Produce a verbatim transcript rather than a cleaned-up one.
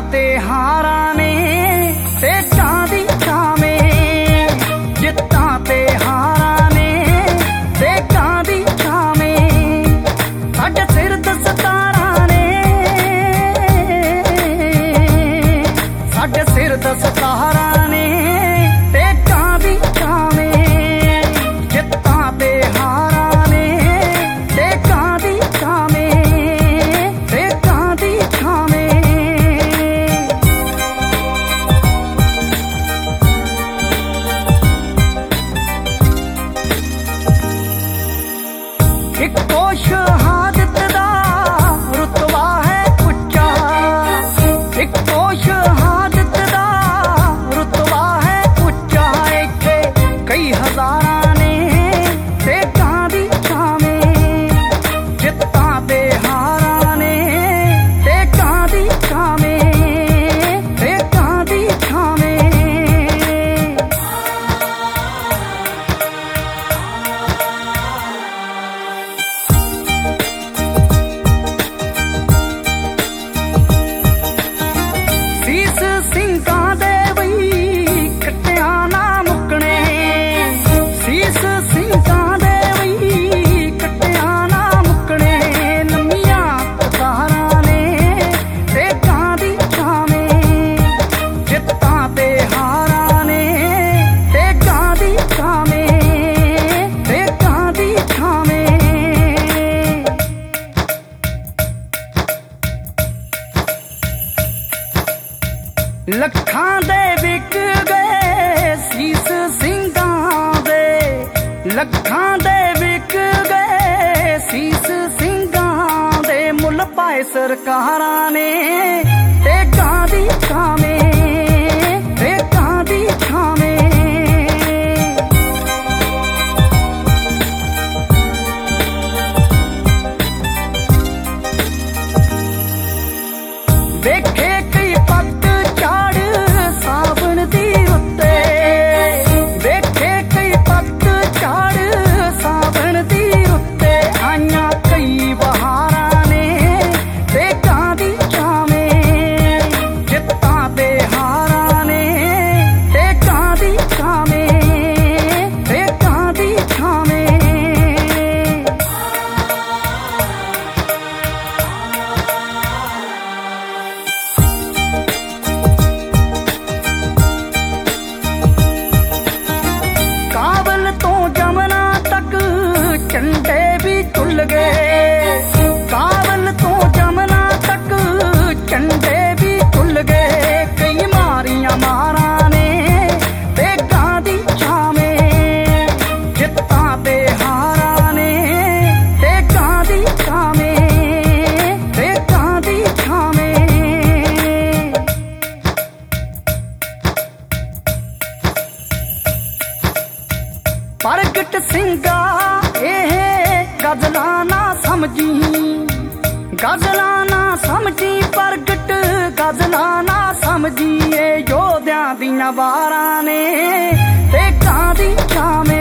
ते हारां ने टेकां दी छावें, जित्तां ते हारां ने टेकां दी छावें, साडे सिर दस्तारां ने, साडे सिर दस्तारां ने टेकां दी छावें, जित्तां ते हारां ने टेकां दी छावें, टेकां दी छावें। इक्को शहादत दा रुतबा है उच्चा, इक्को शहादत दा रुतबा है उच्चा, इत्थे कई हजारां ने टेकां दी छावें, जित्तां ते हारां ने टेकां दी छावें, टेकां दी छावें। सीस ਸਿੰਘਾਂ ਦੇ ਵਈ ਕੱਟਿਆਂ ਨਾ ਮੁੱਕਣੇ, ਸੀਸ ਸਿੰਘਾਂ ਦੇ ਵਈ ਕੱਟਿਆਂ ਨਾ ਮੁੱਕਣੇ, ਲੰਮੀਆਂ ਕਤਾਰਾਂ ਨੇ टेकां ਦੀ ਛਾਵੇਂ, ਜਿੱਤਾਂ ਤੇ ਹਾਰਾਂ ਨੇ टेकां ਦੀ ਛਾਵੇਂ, टेकां ਦੀ ਛਾਵੇਂ। ਲੱਖਾਂ ਦੇ ਵਿਕ ਗਏ ਸੀਸ ਸਿੰਘਾਂ ਦੇ, ਲੱਖਾਂ ਦੇ ਵਿਕ ਗਏ ਸੀਸ ਸਿੰਘਾਂ ਦੇ, ਮੁੱਲ ਪਾਏ ਸਰਕਾਰਾਂ ਨੇ टेकां ਦੀ ਛਾਵੇਂ, टेकां ਦੀ ਛਾਵੇਂ। ਵੇਖੇ ਕਈ ਪੱਤ ਝਾੜ ਸਾਵਣ ਦੀ ਉੱਤੇ, ਵੇਖੇ ਕਈ ਪੱਤ ਝਾੜ ਸਾਵਣ ਦੀ ਉੱਤੇ, ਆਈਆਂ ਕਈ ਬਹਾਰਾਂ ਨੇ टेकां ਦੀ ਛਾਵੇਂ, ਜਿੱਤਾਂ ਤੇ ਹਾਰਾਂ ਨੇ टेकां ਦੀ ਛਾਵੇਂ, टेकां ਦੀ ਛਾਵੇਂ। ਕਾਬਲ ਤੋਂ ਜਮਨਾ ਤੱਕ ਝੰਡੇ ਵੀ ਝੁੱਲ ਗਏ, ਕਾਬਲ ਤੋਂ ਜਮਨਾ ਤੱਕ ਝੰਡੇ ਵੀ ਝੁੱਲ ਗਏ, ਕਈ ਮਾਰੀਆਂ ਮਾਰਾਂ ਨੇ टेकां ਦੀ ਛਾਵੇਂ, ਜਿੱਤਾਂ ਤੇ ਹਾਰਾਂ ਨੇ टेकां ਦੀ ਛਾਵੇਂ, टेकां ਦੀ ਛਾਵੇਂ। ਪ੍ਰਗਟ ਸਿੰਘਾ ਇਹ ਗਜ਼ਲਾਂ ਨਾ ਸਮਝੀ, ਗਜ਼ਲਾਂ ਨਾ ਸਮਝੀ, ਪ੍ਰਗਟ ਗਜ਼ਲਾਂ ਨਾ ਸਮਝੀ, ਇਹ ਯੋਧਿਆਂ ਦੀਆਂ ਵਾਰਾਂ ਨੇ टेकां ਦੀ ਛਾਵੇਂ।